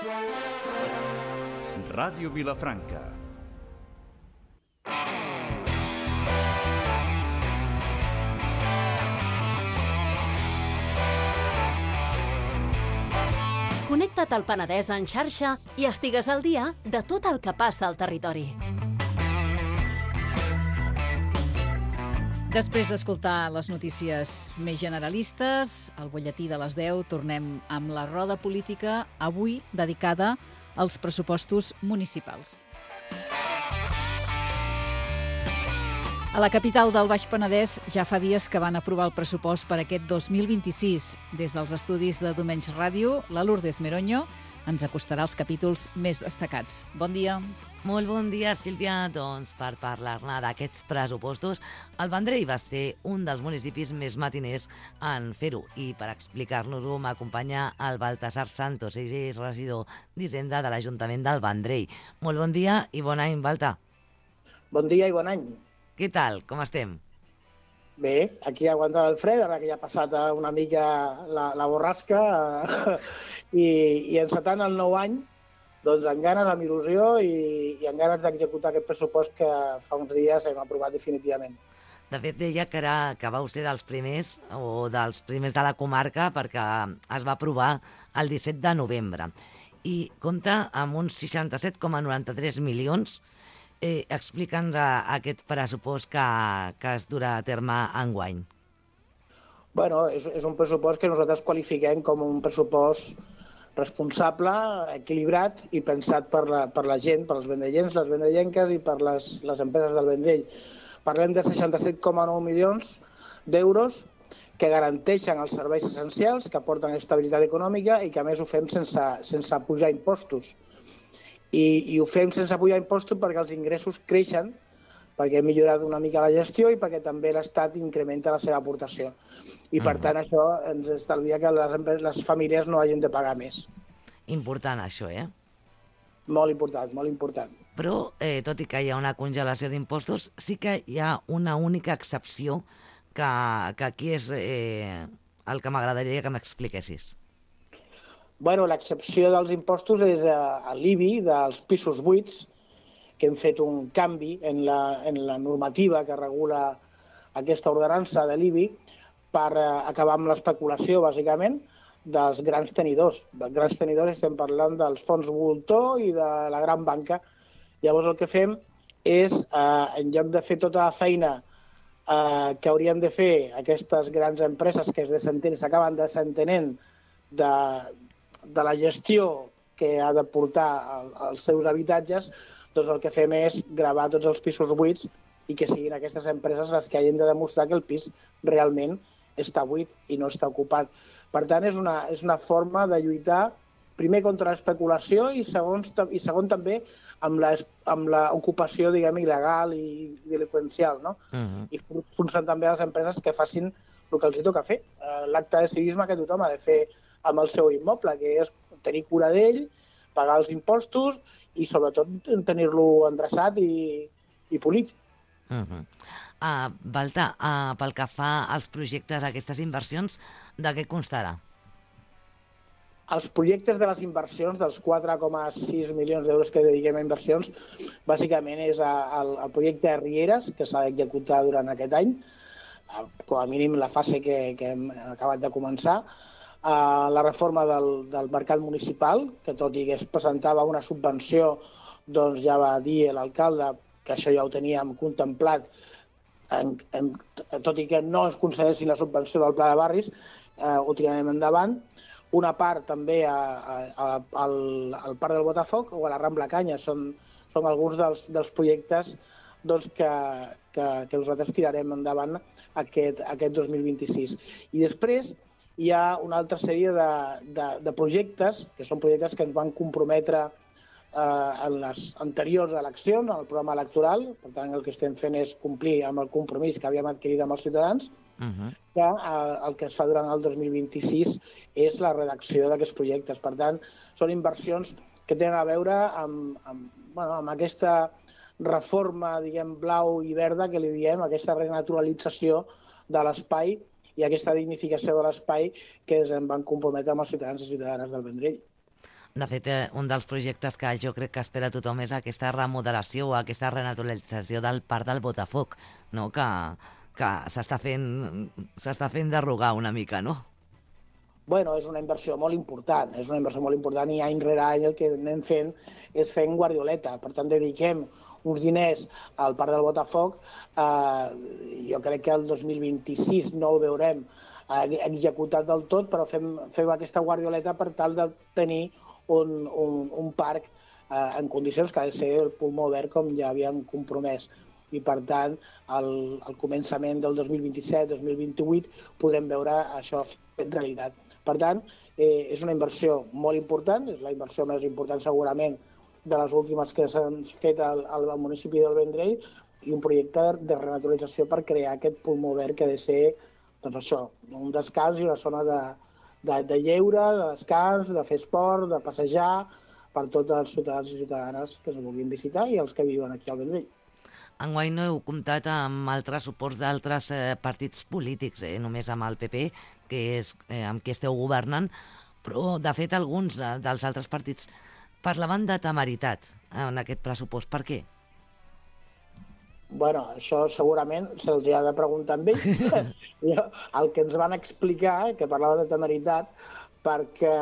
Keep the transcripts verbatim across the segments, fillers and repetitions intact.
Ràdio Vilafranca. Connecta't al Penedès en xarxa i estigues al dia de tot el que passa al territori. Després d'escoltar les notícies més generalistes, el butlletí de les deu, tornem amb la roda política, avui dedicada als pressupostos municipals. A la capital del Baix Penedès ja fa dies que van aprovar el pressupost per aquest dos mil vint-i-sis. Des dels estudis de Domenys Ràdio, la Lourdes Meroño ens acostarà els capítols més destacats. Bon dia. Molt bon dia, Sílvia. Doncs per parlar-ne d'aquests pressupostos, el Vendrell va ser un dels municipis més matiners en fer-ho. I per explicar-nos-ho m'acompanya el Baltasar Santos, ell és regidor d'Hisenda de l'Ajuntament del Vendrell. Molt bon dia i bon any, Balta. Bon dia i bon any. Què tal? Com estem? Bé, aquí aguantant el fred, ara que ja ha passat una mica la, la borrasca i, i encetant el nou any, doncs amb ganes, amb il·lusió i, i amb ganes d'executar aquest pressupost que fa uns dies hem aprovat definitivament. De fet, deia que, era, que vau ser dels primers o dels primers de la comarca perquè es va aprovar el disset de novembre i compta amb uns seixanta-set coma noranta-tres milions. Eh, Explica'ns a, a aquest pressupost que, que es durà a terme enguany. Bueno, és, és un pressupost que nosaltres qualifiquem com un pressupost responsable, equilibrat i pensat per la, per la gent, per els vendrellencs, les vendrellenques i per les, les empreses del Vendrell. Parlem de seixanta-set coma nou milions d'euros que garanteixen els serveis essencials, que aporten estabilitat econòmica i que a més ho fem sense, sense pujar impostos. I, i ho fem sense pujar impostos perquè els ingressos creixen, perquè hem millorat una mica la gestió i perquè també l'Estat incrementa la seva aportació. I per tant això ens estalvia que les, les famílies no hagin de pagar més. Important això, eh? Molt important, molt important. Però, eh, tot i que hi ha una congelació d'impostos, sí que hi ha una única excepció que, que aquí és eh, el que m'agradaria que m'expliquessis. Bueno, l'excepció dels impostos és a l'I B I dels pisos buits, que hem fet un canvi en la, en la normativa que regula aquesta ordenança de l'I B I per acabar amb l'especulació, bàsicament, dels grans tenidors. Els grans tenidors estem parlant dels fons voltor i de la gran banca. Llavors el que fem és, eh, en lloc de fer tota la feina eh, que haurien de fer aquestes grans empreses que es desentenen, s'acaben desentenent de, de la gestió que ha de portar als seus habitatges, doncs el que fem és gravar tots els pisos buits i que siguin aquestes empreses les que hagin de demostrar que el pis realment està buit i no està ocupat. Per tant, és una, és una forma de lluitar primer contra l'especulació i, segons, i segon també amb la, amb l'ocupació, diguem, il·legal i delinqüencial, no? Uh-huh. I forçant també a les empreses que facin el que els hi toca fer. L'acte de civisme que tothom ha de fer amb el seu immoble, que és tenir cura d'ell, pagar els impostos i sobretot tenir-lo endreçat i, i polit. Uh-huh. uh, Balta, uh, pel que fa als projectes, aquestes inversions, de què constarà? Els projectes de les inversions, dels quatre coma sis milions d'euros que dediquem a inversions, bàsicament és el, el projecte de Rieres, que s'ha d'executar durant aquest any, com a mínim la fase que, que hem acabat de començar, Uh, la reforma del, del mercat municipal, que tot i que es presentava una subvenció, doncs ja va dir l'alcalde que això ja ho teníem contemplat, en, en, tot i que no ens concedessin la subvenció del pla de barris, uh, ho tirarem endavant. Una part també a, a, a, al, al Parc del Botafoc o a la Rambla Canya, són, són alguns dels, dels projectes doncs, que, que, que nosaltres tirarem endavant aquest, aquest dos mil vint-i-sis. I després hi ha una altra sèrie de, de, de projectes, que són projectes que ens van comprometre eh, en les anteriors eleccions, en el programa electoral. Per tant, el que estem fent és complir amb el compromís que havíem adquirit amb els ciutadans, uh-huh. que eh, el que es fa durant el dos mil vint-i-sis és la redacció d'aquests projectes. Per tant, són inversions que tenen a veure amb, amb, bueno, amb aquesta reforma, diguem, blau i verda, que li diem, aquesta renaturalització de l'espai i aquesta dignificació de l'espai que ens van comprometre amb els ciutadans i ciutadanes del Vendrell. De fet, eh, un dels projectes que jo crec que espera tothom és aquesta remodelació o aquesta renaturalització del parc del Botafoc, no? que, que s'està fent, s'està fent derrogar una mica, no? Bueno, és una inversió molt important, és una inversió molt important i any rere any el que anem fent és fent guardioleta. Per tant, dediquem uns diners al Parc del Botafoc. Eh, jo crec que el dos mil vint-i-sis no el veurem executat del tot, però fem, fem aquesta guardioleta per tal de tenir un, un, un parc eh, en condicions que ha de ser el pulmó verd com ja havíem compromès. I, per tant, al, al començament del dos mil vint-i-set dos mil vint-i-vuit podrem veure això fet realitat. Per tant, eh, és una inversió molt important, és la inversió més important segurament de les últimes que s'han fet al, al municipi del Vendrell i un projecte de renaturalització per crear aquest pulmó verd que ha de ser doncs això, un descans i una zona de, de, de lleure, de descans, de fer esport, de passejar per tots els ciutadans i ciutadanes que es vulguin visitar i els que viuen aquí al Vendrell. Enguany no heu comptat amb altres suports d'altres eh, partits polítics, eh, només amb el P P, que és eh, amb qui esteu governant, però de fet alguns eh, dels altres partits parlaven de temeritat en aquest pressupost. Per què? Bueno, això segurament se'ls ha de preguntar amb ells. El que ens van explicar, que parlava de temeritat, perquè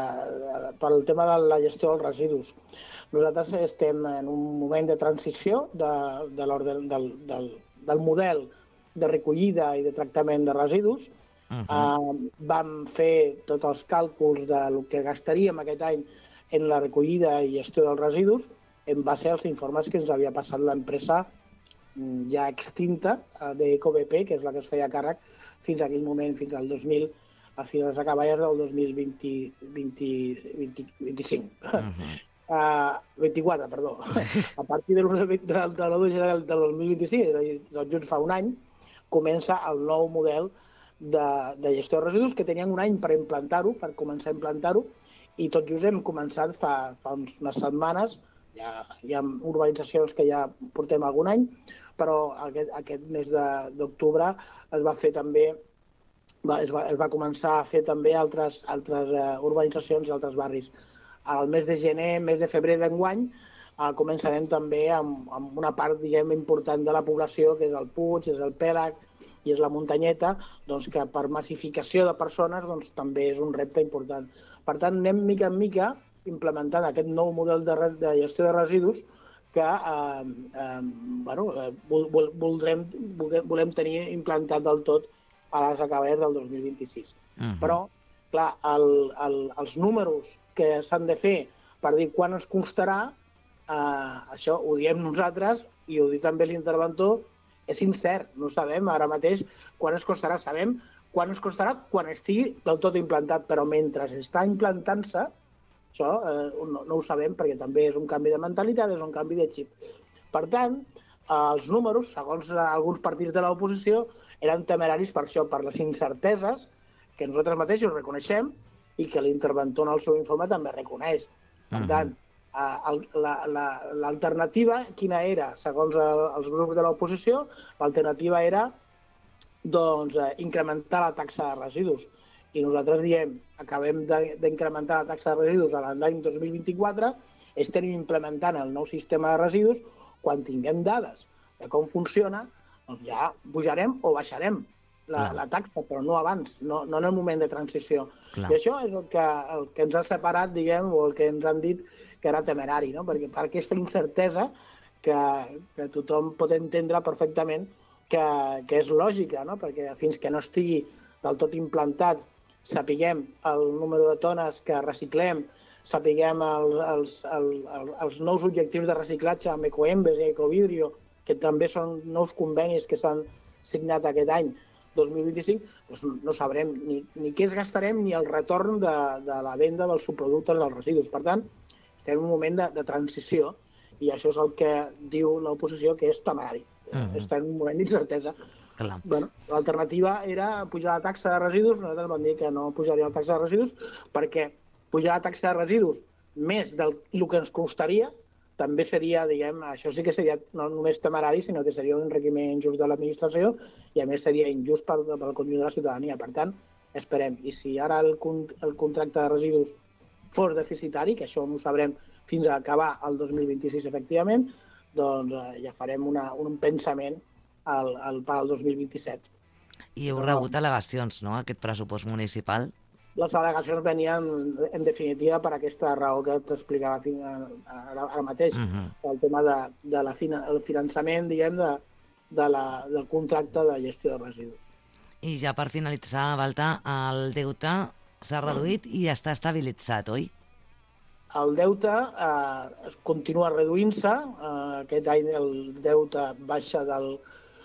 per el tema de la gestió dels residus. Nosaltres estem en un moment de transició de, de del, del, del model de recollida i de tractament de residus. Uh-huh. uh, vam fer tots els càlculs del que gastaríem aquest any en la recollida i gestió dels residus en base als informes que ens havia passat l'empresa ja extinta d'EcoBP, que és la que es feia càrrec fins a aquell moment, fins al dos mil, a finals acaballes del dos mil vint, vint, vint, vint-i-cinc. Uh-huh. Uh, vint-i-quatre, perdó. A partir de l'u de gener del dos mil vint-i-cinc, tot just fa un any, comença el nou model de, de gestió de residus, que tenien un any per implantar-ho, per començar a implantar-ho, i tot just hem començat fa, fa unes setmanes. Hi ha, hi ha urbanitzacions que ja portem algun any, però aquest, aquest mes d'octubre es va fer també, va, es, va, es va començar a fer també altres, altres uh, urbanitzacions i altres barris. Al mes de gener, mes de febrer d'enguany, uh, començarem també amb, amb una part, diguem, important de la població, que és el Puig, és el Pèlag i és la Muntanyeta, doncs que per massificació de persones doncs, també és un repte important. Per tant, anem mica en mica implementant aquest nou model de, de gestió de residus que eh, eh, bueno, vol, vol, voldrem, volem tenir implantat del tot a les acaballes del dos mil vint-i-sis. Uh-huh. Però, clar, el, el, els números que s'han de fer per dir quan es costarà, eh, això ho diem nosaltres i ho diu també l'interventor, és incert, no sabem ara mateix quan es costarà. Sabem quan es costarà quan estigui del tot implantat, però mentre està implantant-se, això eh, no, no ho sabem perquè també és un canvi de mentalitat, és un canvi de xip. Per tant, eh, els números, segons alguns partits de l'oposició, eren temeraris per això, per les incerteses que nosaltres mateixos reconeixem i que l'interventor en el seu informe també reconeix. Per tant, eh, l'alternativa, quina era? Segons el, els grups de l'oposició, l'alternativa era doncs, eh, incrementar la taxa de residus. I nosaltres diem, acabem d'incrementar la taxa de residus a l'any dos mil vint-i-quatre, estem implementant el nou sistema de residus, quan tinguem dades de com funciona, doncs ja pujarem o baixarem la, la taxa, però no abans, no, no en el moment de transició. Clar. I això és el que, el que ens ha separat, diguem, o el que ens han dit que era temerari, no? Perquè per aquesta incertesa que, que tothom pot entendre perfectament que, que és lògica, no? Perquè fins que no estigui del tot implantat, sapiguem el número de tones que reciclem, sapiguem el, els, el, el, els nous objectius de reciclatge amb Ecoembes i Ecovidrio, que també són nous convenis que s'han signat aquest any, dos mil vint-i-cinc, doncs no sabrem ni, ni què es gastarem ni el retorn de, de la venda dels subproductes dels residus. Per tant, estem en un moment de, de transició i això és el que diu l'oposició que és temerari. Uh-huh. Està en un moment d'incertesa. Bueno, l'alternativa era pujar la taxa de residus. Nosaltres vam dir que no pujaria la taxa de residus perquè pujar la taxa de residus més del que ens costaria també seria, diguem, això sí que seria no només temerari, sinó que seria un enriquiment injust de l'administració i a més seria injust pel, pel conjunt de la ciutadania. Per tant, esperem. I si ara el, el contracte de residus fos deficitari, que això no ho sabrem fins a acabar el dos mil vint-i-sis efectivament, doncs eh, ja farem una, un pensament al, al, per al dos mil vint-i-set. I heu rebut al·legacions, no?, aquest pressupost municipal? Les al·legacions venien, en definitiva, per aquesta raó que t'explicava ara, ara mateix, uh-huh. el tema de, de la fina, el finançament, diguem, de, de la, del contracte de gestió de residus. I ja per finalitzar, Balta, el deute s'ha reduït i està estabilitzat, oi? El deute eh, continua reduint-se. Eh, aquest any el deute baixa del...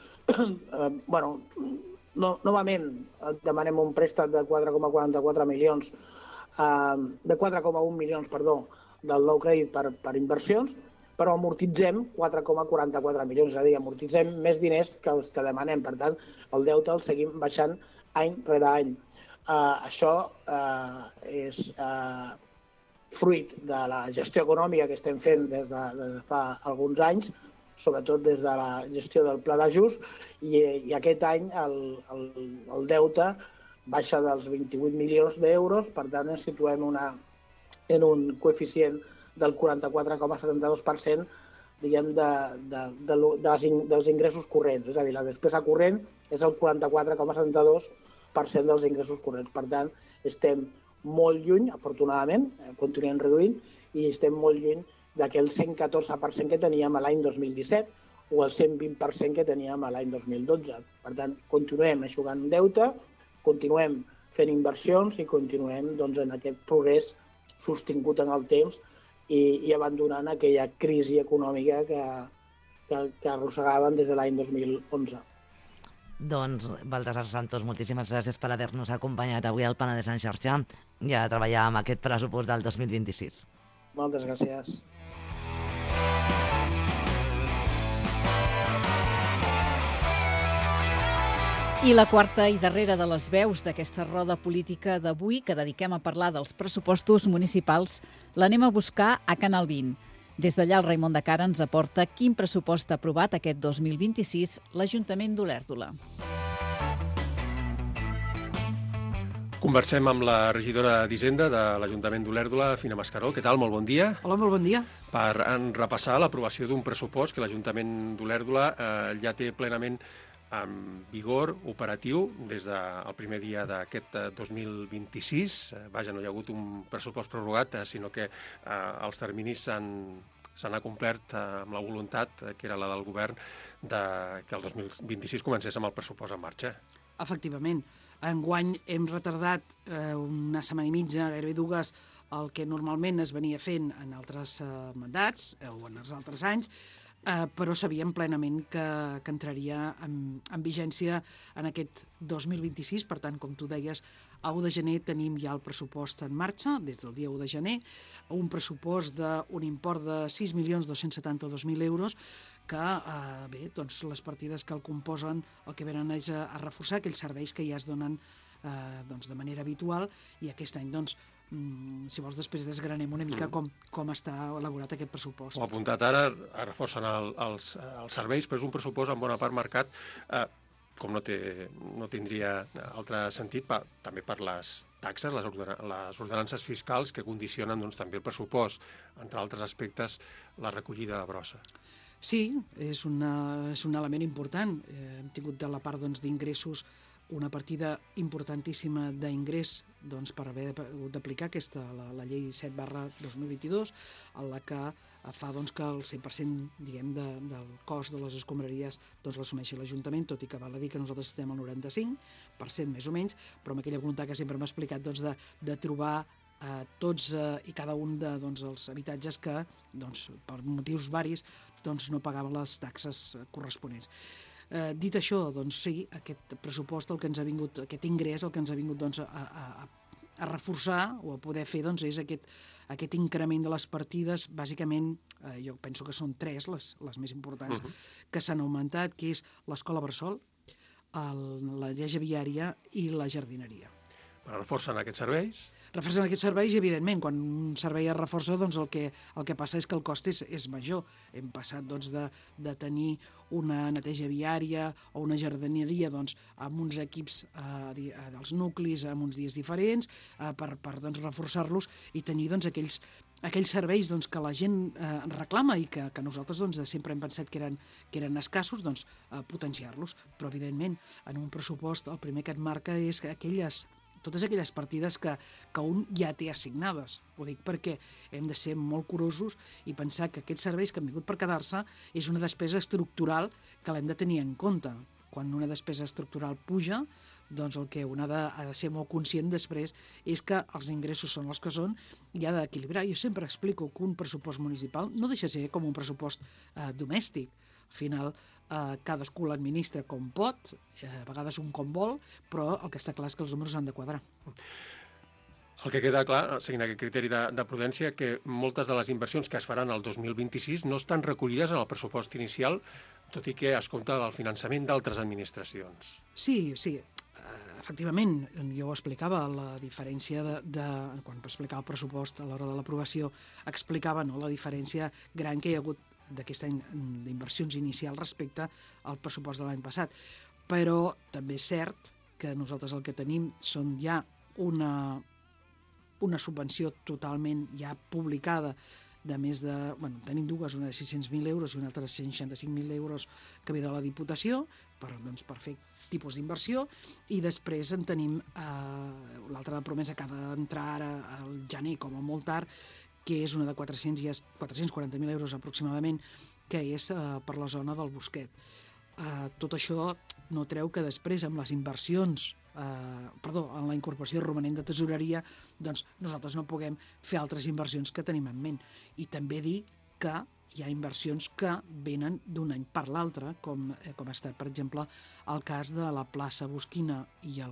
eh, bueno, no, novament demanem un préstec de quatre coma quaranta-quatre milions, eh, de quatre coma un milions, perdó, del nou crèdit per, per inversions, però amortitzem quatre coma quaranta-quatre milions, és a dir, amortitzem més diners que els que demanem. Per tant, el deute el seguim baixant any rere any. Uh, això uh, és uh, fruit de la gestió econòmica que estem fent des de, des de fa alguns anys, sobretot des de la gestió del pla d'ajust, i, i aquest any el, el, el deute baixa dels vint-i-vuit milions d'euros, per tant ens situem una, en un coeficient del quaranta-quatre coma setanta-dos per cent, diguem, de, de, de, de les, dels ingressos corrents. És a dir, la despesa corrent és el quaranta-quatre coma setanta-dos per cent dels ingressos corrents. Per tant, estem molt lluny, afortunadament, eh, continuem reduint, i estem molt lluny d'aquell cent catorze per cent que teníem l'any dos mil disset o el cent vint per cent que teníem l'any dos mil dotze. Per tant, continuem eixugant deute, continuem fent inversions i continuem doncs, en aquest progrés sostingut en el temps i, i abandonant aquella crisi econòmica que, que, que arrossegaven des de l'any dos mil onze. Doncs, Baltasar Santos, moltíssimes gràcies per haver-nos acompanyat avui al Penedès en xarxa i a treballar amb aquest pressupost del dos mil vint-i-sis. Moltes gràcies. I la quarta i darrera de les veus d'aquesta roda política d'avui, que dediquem a parlar dels pressupostos municipals, l'anem a buscar a Canal vint. Des d'allà, el Raimon de Cara ens aporta quin pressupost ha aprovat aquest dos mil vint-i-sis l'Ajuntament d'Olèrdola. Conversem amb la regidora d'Hisenda de l'Ajuntament d'Olèrdola, Fina Mascaró. Què tal? Molt bon dia. Hola, molt bon dia. Per en repassar l'aprovació d'un pressupost que l'Ajuntament d'Olèrdola eh, ja té plenament en vigor, operatiu, des del primer dia d'aquest dos mil vint-i-sis. Vaja, no hi ha hagut un pressupost prorrogat, sinó que eh, els terminis s'han s'han acomplert eh, amb la voluntat, eh, que era la del govern, de que el dos mil vint-i-sis comencés amb el pressupost en marxa. Efectivament. Enguany hem retardat eh, una setmana i mitja, gairebé dues, el que normalment es venia fent en altres eh, mandats eh, o en els altres anys, Uh, però sabíem plenament que, que entraria en, en vigència en aquest dos mil vint-i-sis. Per tant, com tu deies, a u de gener tenim ja el pressupost en marxa, des del dia u de gener, un pressupost d'un import de sis milions dos-cents setanta-dos mil euros, que, uh, bé, doncs les partides que el composen el que venen és a, a reforçar aquells serveis que ja es donen uh, doncs, de manera habitual, i aquest any, doncs, si vols, després desgranem una mica com, com està elaborat aquest pressupost. Ho ha apuntat ara, reforcen el, els, els serveis, però és un pressupost en bona part marcat, eh, com no, té, no tindria altre sentit, pa, també per les taxes, les, ordena, les ordenances fiscals que condicionen doncs, també el pressupost, entre altres aspectes, la recollida de brossa. Sí, és, una, és un element important. Eh, hem tingut de la part doncs, d'ingressos una partida importantíssima d'ingrés doncs, per haver hagut d'aplicar aquesta, la, la llei set barra dos mil vint-i-dos, en la que fa doncs, que el cent per cent diguem, de, del cost de les escombraries doncs, l'assumeixi l'Ajuntament, tot i que val a dir que nosaltres estem al noranta-cinc per cent més o menys, però amb aquella voluntat que sempre m'ha explicat doncs, de, de trobar eh, tots eh, i cada un de, doncs, els habitatges que doncs, per motius varis doncs, no pagaven les taxes corresponents. Eh, dit això, doncs sí, aquest pressupost, el que ens ha vingut, aquest ingrés, el que ens ha vingut doncs, a, a, a reforçar o a poder fer doncs, és aquest, aquest increment de les partides, bàsicament, eh, jo penso que són tres, les, les més importants, uh-huh. que s'han augmentat, que és l'escola bressol, el, la lleja viària i la jardineria. reforcen aquests serveis. Reforcen aquests serveis i, evidentment, quan un servei es reforça, doncs el que, el que passa és que el cost és, és major. Hem passat doncs, de, de tenir una neteja viària o una jardineria doncs, amb uns equips eh, dels nuclis amb uns dies diferents eh, per, per doncs, reforçar-los i tenir doncs, aquells, aquells serveis doncs, que la gent eh, reclama i que, que nosaltres doncs, sempre hem pensat que eren, que eren escassos, doncs, eh, potenciar-los. Però, evidentment, en un pressupost el primer que et marca és que aquelles totes aquelles partides que, que un ja té assignades. Ho dic perquè hem de ser molt curosos i pensar que aquests serveis que han vingut per quedar-se és una despesa estructural que l'hem de tenir en compte. Quan una despesa estructural puja, doncs el que un ha de, ha de ser molt conscient després és que els ingressos són els que són i ha d'equilibrar. Jo sempre explico que un pressupost municipal no deixa de ser com un pressupost eh, domèstic. Al final, eh, cadascú l'administra com pot, eh, a vegades un com vol, però el que està clar és que els números han de quadrar. El que queda clar, seguint aquest criteri de, de prudència, que moltes de les inversions que es faran el dos mil vint-i-sis no estan recollides en el pressupost inicial, tot i que es compta del finançament d'altres administracions. Sí, sí. Efectivament, jo ho explicava, la diferència de, de quan explicava el pressupost a l'hora de l'aprovació, explicava no, la diferència gran que hi ha hagut d'aquest any d'inversions inicials respecte al pressupost de l'any passat. Però també és cert que nosaltres el que tenim són ja una, una subvenció totalment ja publicada de més de... Bueno, tenim dues, una de sis-cents mil euros i una altra de cent seixanta-cinc mil euros que ve de la Diputació per, doncs, per fer tipus d'inversió, i després en tenim eh, l'altra de promesa que ha d'entrar ara al gener com a molt tard, que és una de quatre-cents quaranta mil euros aproximadament, que és eh, per la zona del Bosquet. Eh, tot això no treu que després amb les inversions, eh, perdó, en la incorporació romanent de tesoreria, doncs nosaltres no puguem fer altres inversions que tenim en ment. I també dir que hi ha inversions que venen d'un any per l'altre, com, eh, com ha estat, per exemple, el cas de la plaça Bosquina i el,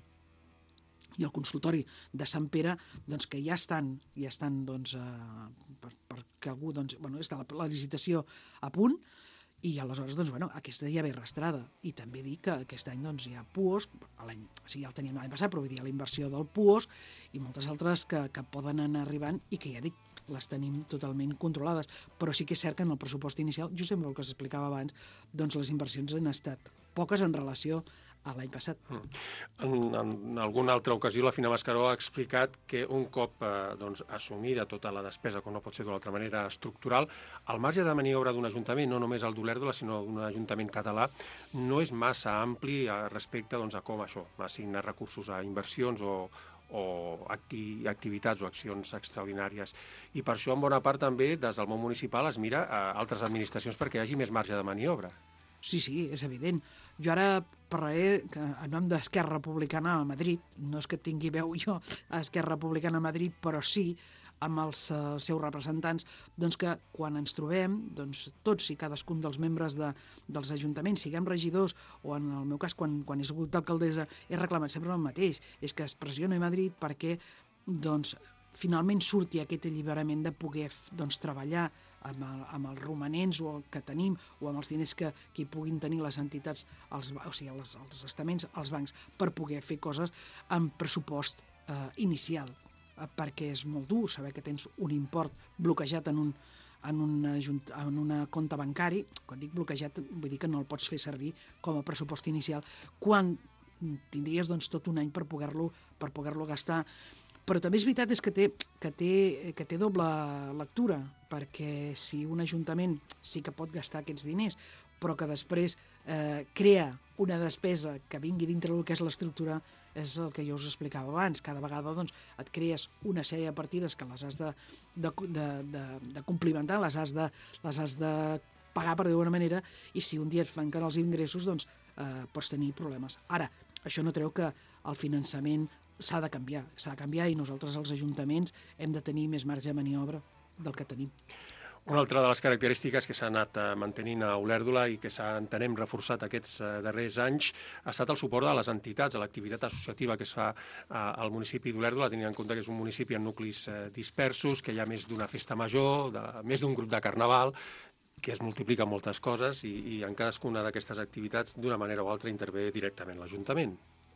i el consultori de Sant Pere, doncs, que ja estan, ja estan doncs, eh, per, perquè algú, doncs, bueno, està la, la licitació a punt, i aleshores, doncs, bueno, aquesta ja ve arrastrada. I també dir que aquest any doncs, hi ha Puos, l'any, o sigui, ja el teníem l'any passat, però vull dir, la inversió del Puos i moltes altres que, que poden anar arribant i que ja dic, les tenim totalment controlades. Però sí que és cert que en el pressupost inicial, justament el que s'explicava abans, doncs les inversions han estat poques en relació a l'any passat. En, en alguna altra ocasió la Fina Mascaró ha explicat que un cop eh, doncs, assumida tota la despesa, com no pot ser d'una altra manera estructural, el marge de maniobra d'un ajuntament, no només el d'Olèrdola, sinó d'un ajuntament català, no és massa ampli respecte doncs, a com això, assignar recursos a inversions o, o acti, activitats o accions extraordinàries. I per això, en bona part, també, des del món municipal es mira a altres administracions perquè hi hagi més marge de maniobra. Sí, sí, és evident. Jo ara parlaré en nom d'Esquerra Republicana a Madrid. No és que tingui veu jo a Esquerra Republicana a Madrid, però sí amb els uh, seus representants, doncs que quan ens trobem, doncs tots i cadascun dels membres de, dels ajuntaments, siguem regidors o en el meu cas quan, quan he sigut alcaldessa, he reclamat sempre el mateix, és que es pressioni a Madrid perquè doncs, finalment surti aquest alliberament de poder doncs, treballar amb, el, amb els romanents o el que tenim o amb els diners que, que hi puguin tenir les entitats, els, o sigui, els, els estaments, els bancs, per poder fer coses amb pressupost eh, inicial, eh, perquè és molt dur saber que tens un import bloquejat en un, en una, en una compte bancari. Quan dic bloquejat vull dir que no el pots fer servir com a pressupost inicial quan tindries doncs, tot un any per poder-lo per poder-lo gastar. Però també és veritat és que té, que, té, que té doble lectura, perquè si un ajuntament sí que pot gastar aquests diners, però que després eh, crea una despesa que vingui dintre del que és l'estructura, és el que jo us explicava abans. Cada vegada doncs, et crees una sèrie de partides que les has de, de, de, de, de complimentar, les has de, les has de pagar per d'alguna manera, i si un dia et flanquen els ingressos, doncs eh, pots tenir problemes. Ara, això no treu que el finançament s'ha de canviar, s'ha de canviar i nosaltres els ajuntaments hem de tenir més marge de maniobra del que tenim. Una altra de les característiques que s'ha anat mantenint a Olèrdola i que s'ha, entenem, reforçat aquests darrers anys ha estat el suport de les entitats, a l'activitat associativa que es fa al municipi d'Olèrdola, tenint en compte que és un municipi amb nuclis dispersos, que hi ha més d'una festa major, de, més d'un grup de carnaval, que es multipliquen moltes coses i, i en cadascuna d'aquestes activitats, d'una manera o altra, intervé directament l'Ajuntament.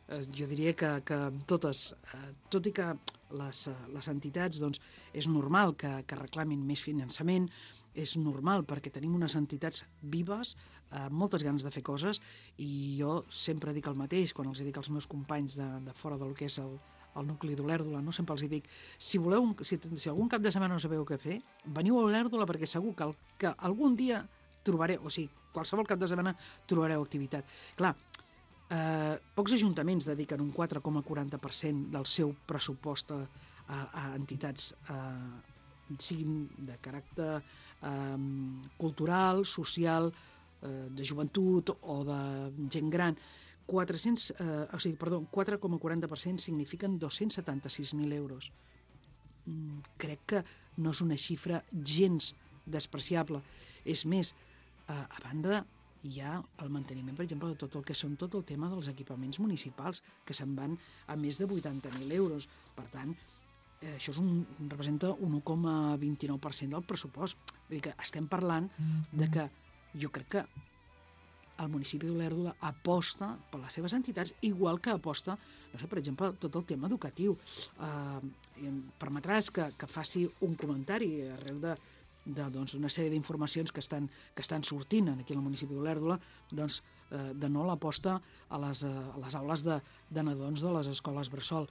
eh, jo diria que, que totes, eh, tot i que les, les entitats, doncs, és normal que, que reclamin més finançament, és normal perquè tenim unes entitats vives, eh, moltes ganes de fer coses, i jo sempre dic el mateix quan els dic als meus companys de, de fora del que és el, el nucli d'Olèrdola, no? Sempre els dic, si voleu, si, si algun cap de setmana no sabeu què fer, veniu a Olèrdola perquè segur que, el, que algun dia trobareu, o sigui, qualsevol cap de setmana trobareu activitat. Clar, eh, pocs ajuntaments dediquen un quatre coma quaranta per cent del seu pressupost a, a, a entitats, eh, siguin de caràcter eh, cultural, social, eh, de joventut o de gent gran. quatre-cents, eh, o sigui, perdó, quatre coma quaranta per cent signifiquen dos-cents setanta-sis mil euros. Mm, crec que no és una xifra gens despreciable. És més, eh, a banda hi ha el manteniment, per exemple, de tot el que són tot el tema dels equipaments municipals, que se'n van a més de vuitanta mil euros. Per tant, eh, això és un, representa un un coma vint-i-nou per cent del pressupost. Vull dir que estem parlant de que jo crec que el municipi d'Olèrdola aposta per les seves entitats, igual que aposta, no sé, per exemple, tot el tema educatiu. Eh, em permetràs que, que faci un comentari arrel de, de doncs, una sèrie d'informacions que estan, que estan sortint aquí al municipi d'Olèrdola, doncs, eh, de no l'aposta a les, a les aules de, de nadons de les escoles bressol.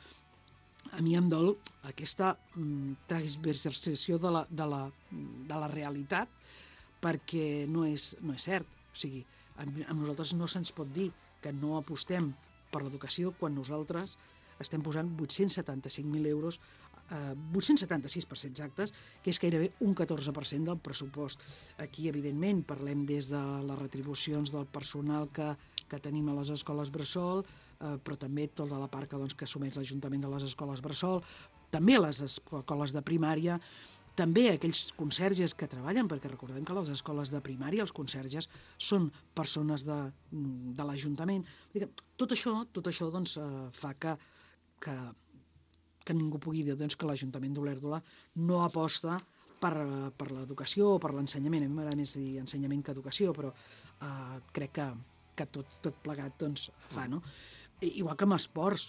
A mi em dol aquesta mm, transversació de la, de, la, de la realitat, perquè no és, no és cert. O sigui, a nosaltres no se'ns pot dir que no apostem per l'educació quan nosaltres estem posant vuit-cents setanta-cinc mil euros, eh, vuit-cents setanta-sis per ser exactes, que és gairebé un catorze per cent del pressupost. Aquí, evidentment, parlem des de les retribucions del personal que, que tenim a les escoles bressol, eh, però també tota la part que, doncs, que assumeix l'Ajuntament de les escoles bressol, també a les escoles de primària, també aquells conserges que treballen, perquè recordem que a les escoles de primària els conserges són persones de, de l'Ajuntament. Tot això, tot això doncs, fa que, que, que ningú pugui dir doncs, que l'Ajuntament d'Olèrdola no aposta per, per l'educació o per l'ensenyament. A mi m'agrada més dir ensenyament que educació, però eh, crec que, que tot, tot plegat doncs, fa, no? Igual que amb esports,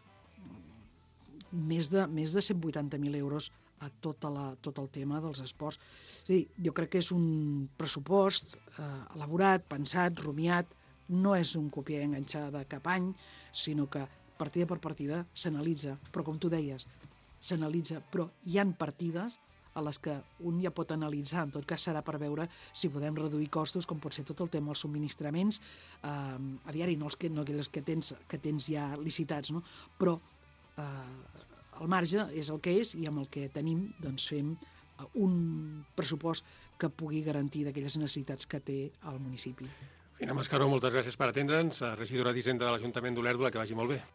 més de, més de cent vuitanta mil euros a tota la, tot el tema dels esports. És a dir, jo crec que és un pressupost eh, elaborat, pensat, rumiat, no és un copiar i enganxar de cap any, sinó que partida per partida s'analitza, però com tu deies, s'analitza, però hi han partides a les que un ja pot analitzar, en tot cas serà per veure si podem reduir costos, com pot ser tot el tema dels subministraments eh, a diari, no, els que, no aquells que tens, que tens ja licitats, no? Però eh, el marge és el que és i amb el que tenim doncs fem un pressupost que pugui garantir d'aquelles necessitats que té el municipi. Fina Mascaró, moltes gràcies per atendre'ns. Regidora d'Hisenda de l'Ajuntament d'Olèrdola, que vagi molt bé.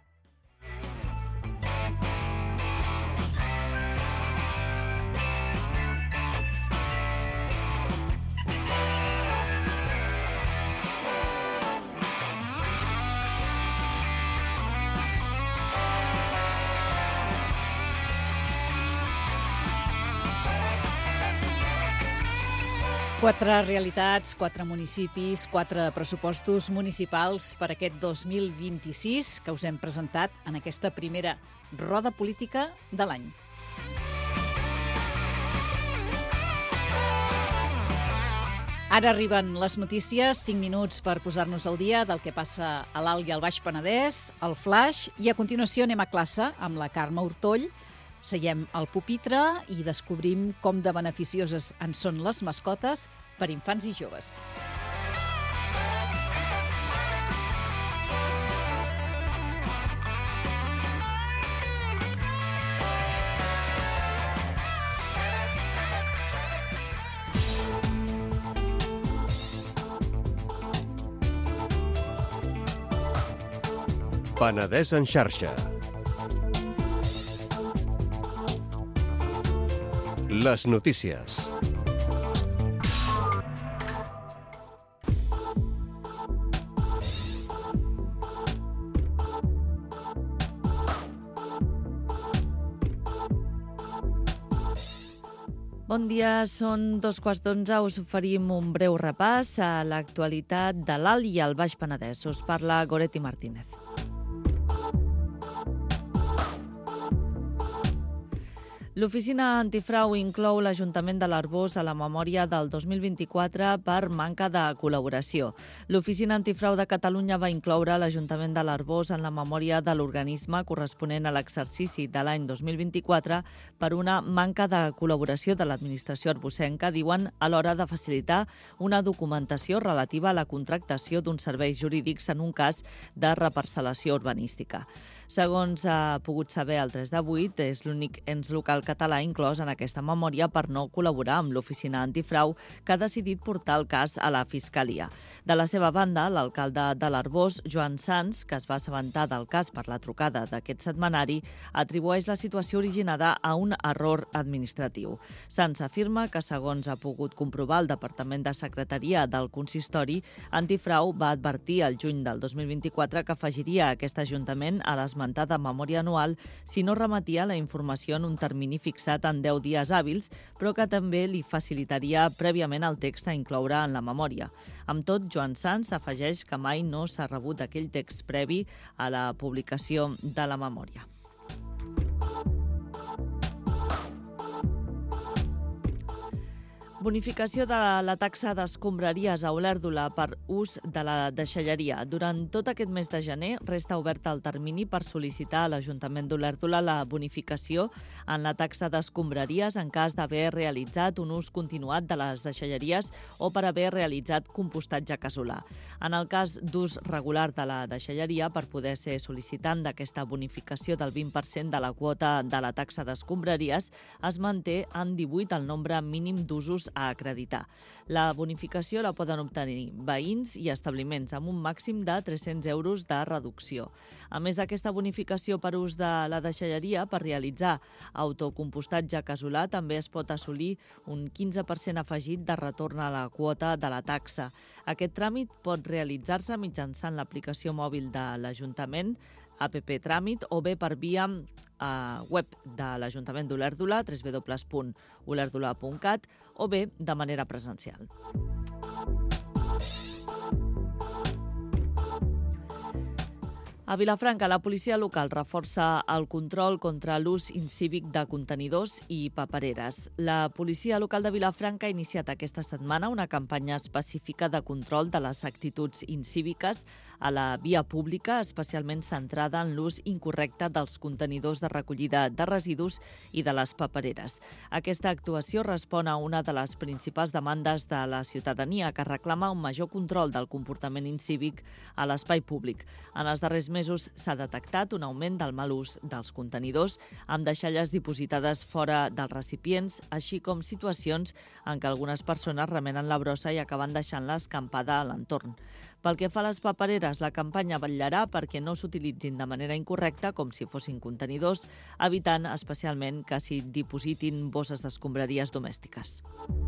Quatre realitats, quatre municipis, quatre pressupostos municipals per aquest dos mil vint-i-sis que us hem presentat en aquesta primera roda política de l'any. Ara arriben les notícies, cinc minuts per posar-nos al dia del que passa a l'Alt i al Baix Penedès, el Flaix, i a continuació anem a classe amb la Carme Hortoll. Seiem al pupitre i descobrim com de beneficioses en són les mascotes per infants i joves. Penedès en xarxa. Les notícies. Bon dia, són dos quarts d'onze. Us oferim un breu repàs a l'actualitat de l'Alt i el Baix Penedès. Us parla Goretti Martínez. L'Oficina Antifrau inclou l'Ajuntament de l'Arboç a la memòria del dos mil vint-i-quatre per manca de col·laboració. L'Oficina Antifrau de Catalunya va incloure l'Ajuntament de l'Arboç en la memòria de l'organisme corresponent a l'exercici de l'any dos mil vint-i-quatre per una manca de col·laboració de l'administració arbocenca, diuen, a l'hora de facilitar una documentació relativa a la contractació d'uns serveis jurídics en un cas de reparcel·lació urbanística. Segons ha pogut saber el tres de vuit, és l'únic ens local català inclòs en aquesta memòria per no col·laborar amb l'Oficina Antifrau, que ha decidit portar el cas a la Fiscalia. De la seva banda, l'alcalde de l'Arboç, Joan Sans, que es va assabentar del cas per la trucada d'aquest setmanari, atribueix la situació originada a un error administratiu. Sans afirma que, segons ha pogut comprovar el Departament de Secretaria del Consistori, Antifrau va advertir el juny del dos mil vint-i-quatre que afegiria aquest Ajuntament a l'esmentada memòria anual si no remetia la informació en un termini fixat en deu dies hàbils, però que també li facilitaria prèviament el text a incloure en la memòria. Amb tot, Joan Sans afegeix que mai no s'ha rebut aquell text previ a la publicació de la memòria. Bonificació de la taxa d'escombraries a Olèrdola per ús de la deixalleria. Durant tot aquest mes de gener resta obert el termini per sol·licitar a l'Ajuntament d'Olèrdola la bonificació en la taxa d'escombraries en cas d'haver realitzat un ús continuat de les deixalleries o per haver realitzat compostatge casolà. En el cas d'ús regular de la deixalleria, per poder ser sol·licitant d'aquesta bonificació del vint per cent de la quota de la taxa d'escombraries, es manté en divuit el nombre mínim d'usos a acreditar. La bonificació la poden obtenir veïns i establiments amb un màxim de tres-cents euros de reducció. A més d'aquesta bonificació per ús de la deixalleria, per realitzar autocompostatge casolà també es pot assolir un quinze per cent afegit de retorn a la quota de la taxa. Aquest tràmit pot realitzar-se mitjançant l'aplicació mòbil de l'Ajuntament, app Tràmit, o bé per via a web de l'Ajuntament d'Olèrdola, w w w punt olèrdola punt cat, o bé de manera presencial. A Vilafranca, la policia local reforça el control contra l'ús incívic de contenidors i papereres. La policia local de Vilafranca ha iniciat aquesta setmana una campanya específica de control de les actituds incíviques a la via pública, especialment centrada en l'ús incorrecte dels contenidors de recollida de residus i de les papereres. Aquesta actuació respon a una de les principals demandes de la ciutadania, que reclama un major control del comportament incívic a l'espai públic. En els darrers mesos s'ha detectat un augment del mal ús dels contenidors, amb deixalles dipositades fora dels recipients, així com situacions en què algunes persones remenen la brossa i acaben deixant-la escampada a l'entorn. Pel que fa a les papereres, la campanya vetllarà perquè no s'utilitzin de manera incorrecta com si fossin contenidors, evitant especialment que s'hi dipositin bosses d'escombraries domèstiques.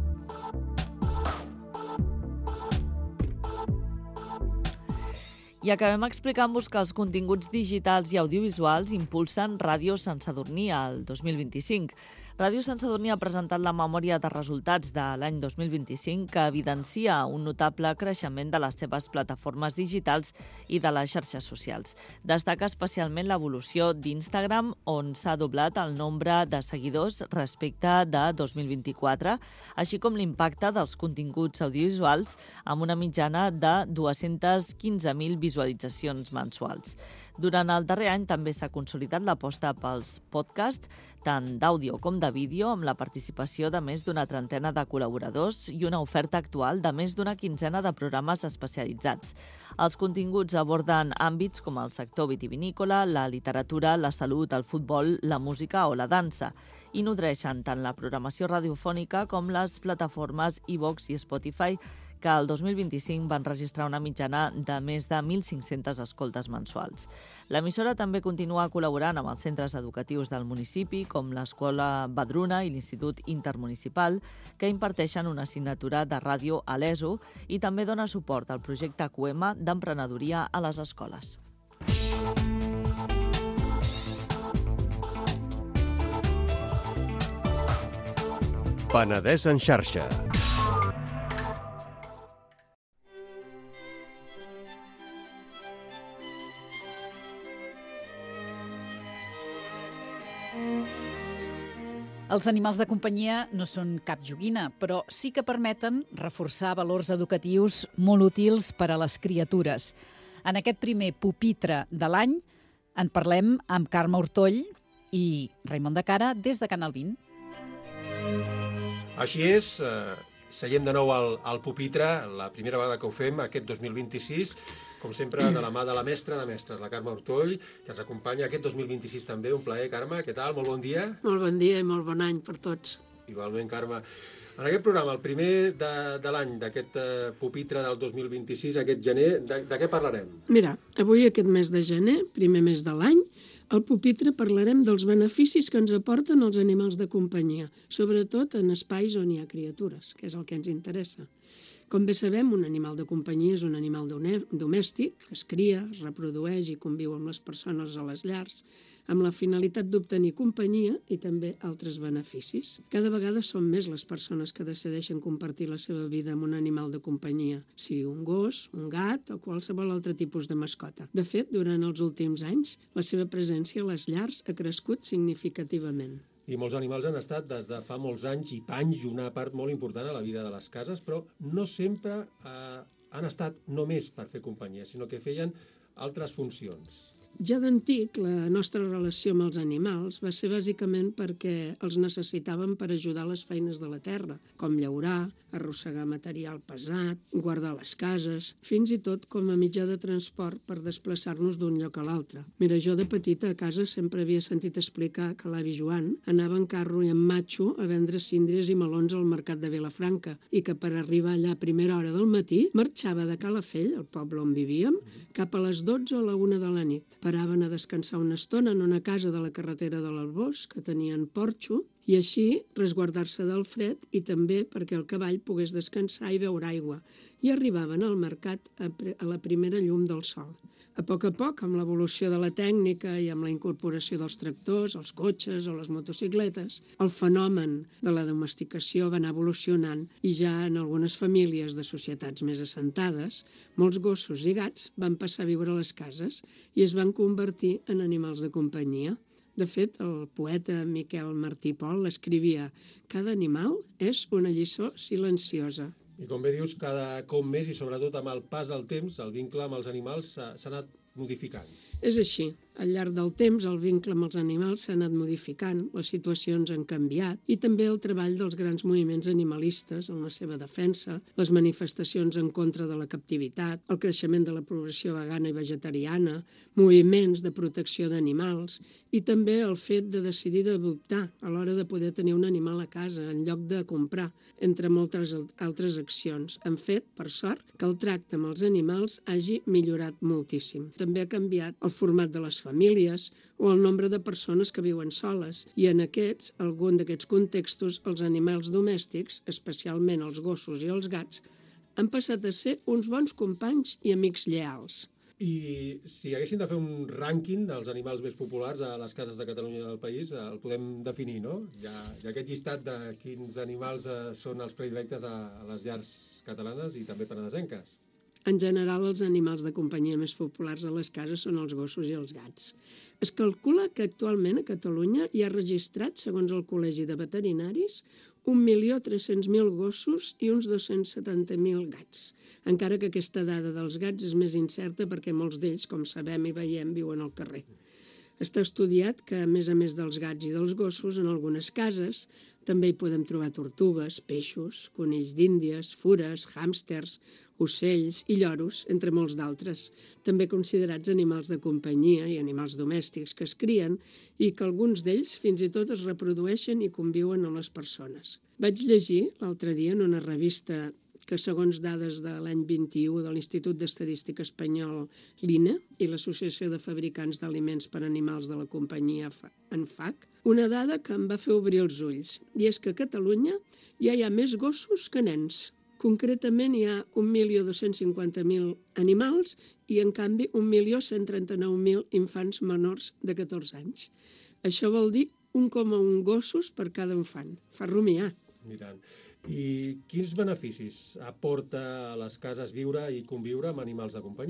I acabem explicant-vos que els continguts digitals i audiovisuals impulsen Ràdio Sant Sadurní el dos mil vint-i-cinc. Ràdio Sant Sadurní ha presentat la memòria de resultats de l'any dos mil vint-i-cinc que evidencia un notable creixement de les seves plataformes digitals i de les xarxes socials. Destaca especialment l'evolució d'Instagram, on s'ha doblat el nombre de seguidors respecte de dos mil vint-i-quatre, així com l'impacte dels continguts audiovisuals amb una mitjana de dues-centes quinze mil visualitzacions mensuals. Durant el darrer any també s'ha consolidat l'aposta pels podcasts, tant d'àudio com de vídeo, amb la participació de més d'una trentena de col·laboradors i una oferta actual de més d'una quinzena de programes especialitzats. Els continguts aborden àmbits com el sector vitivinícola, la literatura, la salut, el futbol, la música o la dansa, i nodreixen tant la programació radiofònica com les plataformes iVox i Spotify, que el dos mil vint-i-cinc van registrar una mitjana de més de mil cinc-centes escoltes mensuals. L'emissora també continua col·laborant amb els centres educatius del municipi, com l'Escola Badruna i l'Institut Intermunicipal, que imparteixen una assignatura de ràdio a l'E S O, i també dona suport al projecte Q M d'emprenedoria a les escoles. Penedès en xarxa. Els animals de companyia no són cap joguina, però sí que permeten reforçar valors educatius molt útils per a les criatures. En aquest primer pupitre de l'any en parlem amb Carme Ortoll i Raimon de Cara des de Canal vint. Així és, eh, seiem de nou al, al pupitre, la primera vegada que ho fem, aquest dos mil vint-i-sis, com sempre, de la mà de la mestra de mestres, la Carme Ortoll, que ens acompanya aquest dos mil vint-i-sis també. Un plaer, Carme. Què tal? Molt bon dia. Molt bon dia i molt bon any per tots. Igualment, Carme. En aquest programa, el primer de, de l'any, d'aquest uh, pupitre del dos mil vint-i-sis, aquest gener, de, de què parlarem? Mira, avui aquest mes de gener, primer mes de l'any, al pupitre parlarem dels beneficis que ens aporten els animals de companyia, sobretot en espais on hi ha criatures, que és el que ens interessa. Com bé sabem, un animal de companyia és un animal domèstic que es cria, es reprodueix i conviu amb les persones a les llars, amb la finalitat d'obtenir companyia i també altres beneficis. Cada vegada són més les persones que decideixen compartir la seva vida amb un animal de companyia, sigui un gos, un gat o qualsevol altre tipus de mascota. De fet, durant els últims anys, la seva presència a les llars ha crescut significativament. I molts animals han estat des de fa molts anys i panys una part molt important a la vida de les cases, però no sempre eh, han estat només per fer companyia, sinó que feien altres funcions. Ja d'antic, la nostra relació amb els animals va ser bàsicament perquè els necessitàvem per ajudar a les feines de la terra, com llaurar, arrossegar material pesat, guardar les cases, fins i tot com a mitjà de transport per desplaçar-nos d'un lloc a l'altre. Mira, jo de petita a casa sempre havia sentit explicar que l'avi Joan anava en carro i en matxo a vendre síndries i melons al mercat de Vilafranca i que per arribar allà a primera hora del matí marxava de Calafell, el poble on vivíem, cap a les dotze o la una de la nit. Paraven a descansar una estona en una casa de la carretera de l'Albós, que tenien porxo, i així resguardar-se del fred i també perquè el cavall pogués descansar i beure aigua. I arribaven al mercat a, a la primera llum del sol. A poc a poc, amb l'evolució de la tècnica i amb la incorporació dels tractors, els cotxes o les motocicletes, el fenomen de la domesticació va anar evolucionant i ja en algunes famílies de societats més assentades, molts gossos i gats van passar a viure a les cases i es van convertir en animals de companyia. De fet, el poeta Miquel Martí Pol escrivia: «Cada animal és una lliçó silenciosa». I com bé dius, cada cop més i sobretot amb el pas del temps, el vincle amb els animals s'ha anat modificant. És així. Al llarg del temps, el vincle amb els animals s'ha anat modificant, les situacions han canviat i també el treball dels grans moviments animalistes en la seva defensa, les manifestacions en contra de la captivitat, el creixement de la població vegana i vegetariana, moviments de protecció d'animals i també el fet de decidir d'adoptar a l'hora de poder tenir un animal a casa en lloc de comprar, entre moltes altres accions. Han fet, per sort, que el tracte amb els animals hagi millorat moltíssim. També ha canviat el format de les famílies o el nombre de persones que viuen soles i en aquests, algun d'aquests contextos, els animals domèstics, especialment els gossos i els gats, han passat a ser uns bons companys i amics lleals. I si haguéssim de fer un rànquing dels animals més populars a les cases de Catalunya i del país, el podem definir, no? Hi ha, hi ha aquest llistat de quins animals eh, són els predilectes a, a les llars catalanes i també penedesenques. En general, els animals de companyia més populars a les cases són els gossos i els gats. Es calcula que actualment a Catalunya hi ha registrat, segons el Col·legi de Veterinaris, un milió tres-cents mil gossos i uns dos-cents setanta mil gats. Encara que aquesta dada dels gats és més incerta perquè molts d'ells, com sabem i veiem, viuen al carrer. Està estudiat que, a més a més dels gats i dels gossos, en algunes cases també hi podem trobar tortugues, peixos, conills d'Índies, fures, hàmsters, ocells i lloros, entre molts d'altres, també considerats animals de companyia i animals domèstics que es crien i que alguns d'ells fins i tot es reprodueixen i conviuen amb les persones. Vaig llegir l'altre dia en una revista que, segons dades de l'any vint-i-u de l'Institut d'Estadística Espanyol, l'I N E, i l'Associació de Fabricants d'Aliments per a Animals de la companyia N F A C, una dada que em va fer obrir els ulls, i és que a Catalunya ja hi ha més gossos que nens. Concretament hi ha un milió dos-cents cinquanta mil animals i, en canvi, un milió cent trenta-nou mil infants menors de catorze anys. Això vol dir un coma un gossos per cada infant. Fa rumiar. I tant. I quins beneficis aporta a les cases viure i conviure amb animals de companyia?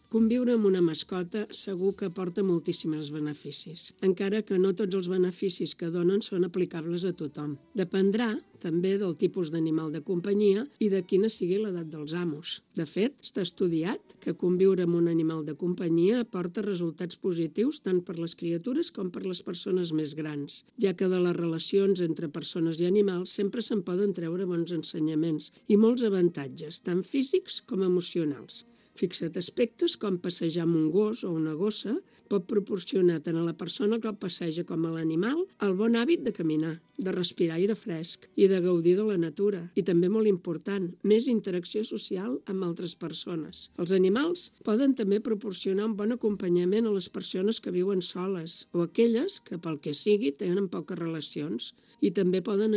Conviure amb una mascota segur que aporta moltíssims beneficis, encara que no tots els beneficis que donen són aplicables a tothom. Dependrà també del tipus d'animal de companyia i de quina sigui l'edat dels amos. De fet, està estudiat que conviure amb un animal de companyia aporta resultats positius tant per les criatures com per les persones més grans, ja que de les relacions entre persones i animals sempre se'n poden treure bons ensenyaments i molts avantatges, tant físics com emocionals. Fixa't, aspectes com passejar amb un gos o una gossa pot proporcionar tant a la persona que el passeja com a l'animal el bon hàbit de caminar, de respirar aire fresc i de gaudir de la natura. I també molt important, més interacció social amb altres persones. Els animals poden també proporcionar un bon acompanyament a les persones que viuen soles o aquelles que, pel que sigui, tenen poques relacions i també poden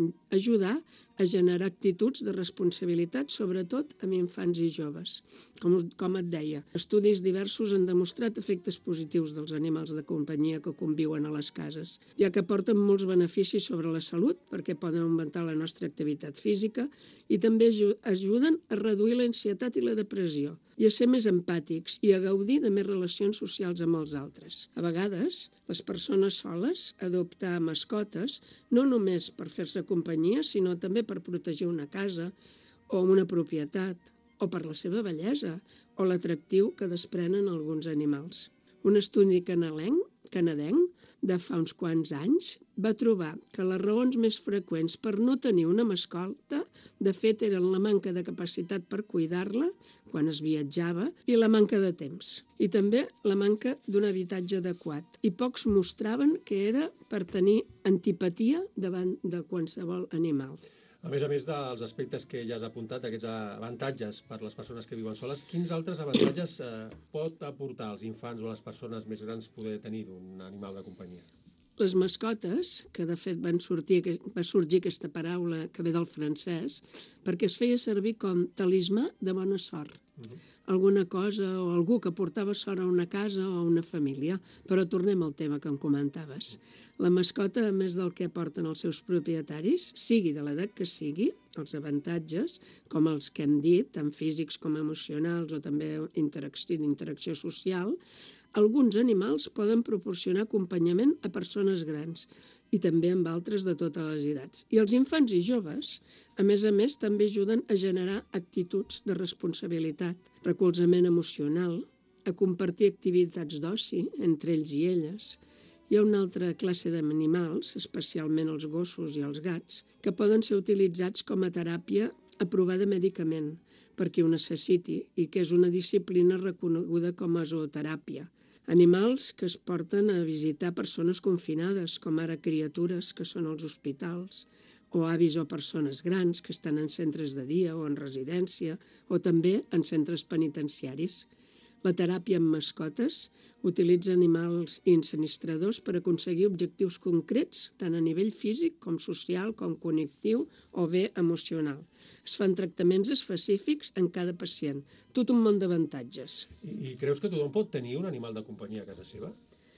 ajudar a generar actituds de responsabilitat, sobretot amb infants i joves. Com, com et deia, estudis diversos han demostrat efectes positius dels animals de companyia que conviuen a les cases, ja que aporten molts beneficis sobre la salut, perquè poden augmentar la nostra activitat física i també ajuden a reduir l'ansietat i la depressió, i a ser més empàtics i a gaudir de més relacions socials amb els altres. A vegades, les persones soles adoptar mascotes no només per fer-se companyia, sinó també per protegir una casa o una propietat, o per la seva bellesa o l'atractiu que desprenen alguns animals. Un estudi canalenc, canadenc de fa uns quants anys va trobar que les raons més freqüents per no tenir una mascota, de fet, eren la manca de capacitat per cuidar-la quan es viatjava i la manca de temps. I també la manca d'un habitatge adequat. I pocs mostraven que era per tenir antipatia davant de qualsevol animal. A més a més dels aspectes que ja has apuntat, aquests avantatges per les persones que viuen soles, quins altres avantatges eh, pot aportar als infants o a les persones més grans poder tenir d'un animal de companyia? Les mascotes, que de fet van sortir, va sorgir aquesta paraula que ve del francès, perquè es feia servir com talismà de bona sort. Uh-huh. Alguna cosa o algú que portava sort a una casa o a una família. Però tornem al tema que em comentaves. La mascota, a més del que aporten els seus propietaris, sigui de l'edat que sigui, els avantatges, com els que hem dit, tant físics com emocionals o també interacció, interacció social, alguns animals poden proporcionar acompanyament a persones grans i també amb altres de totes les edats. I els infants i joves, a més a més, també ajuden a generar actituds de responsabilitat, recolzament emocional, a compartir activitats d'oci entre ells i elles. Hi ha una altra classe d'animals, especialment els gossos i els gats, que poden ser utilitzats com a teràpia aprovada mèdicament per qui ho necessiti i que és una disciplina reconeguda com a zooteràpia. Animals que es porten a visitar persones confinades, com ara criatures que són als hospitals, o avis o persones grans que estan en centres de dia o en residència, o també en centres penitenciaris. La teràpia amb mascotes utilitza animals i ensinistradors per aconseguir objectius concrets, tant a nivell físic com social, com cognitiu o bé emocional. Es fan tractaments específics en cada pacient. Tot un munt d'avantatges. I, I creus que tothom pot tenir un animal de companyia a casa seva?